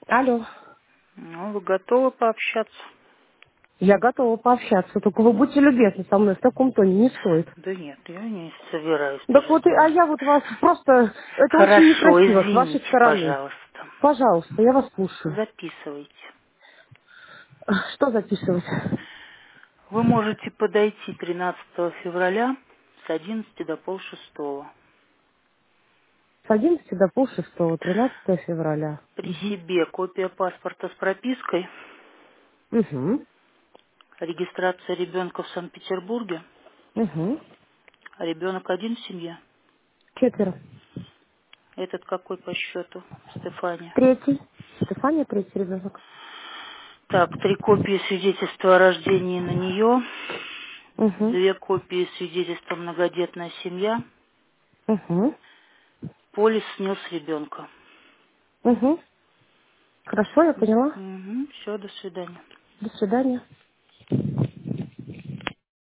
Алло. Ну, вы готовы пообщаться? Я готова пообщаться, только вы будьте любезны со мной, в таком тоне не стоит. Да нет, я не собираюсь Так вот, а разговаривать. я вот вас просто... Это очень Хорошо, некрасиво с вашей извините, стороны. пожалуйста. Пожалуйста, я вас слушаю. Записывайте. Что записывать? Вы можете подойти 13 февраля с 11 до полшестого. С 11 до полшестого, 13 февраля. При Угу. себе копия паспорта с пропиской, Угу. регистрация ребенка в Санкт-Петербурге, Угу. а ребенок один в семье. 4. Этот какой по счету, Стефания? 3. Стефания, 3 ребенок. Так, 3 копии свидетельства о рождении на нее, Угу. 2 копии свидетельства многодетная семья, Угу. полис СНИЛС ребенка. Угу. Хорошо, я поняла. Все, до свидания. До свидания.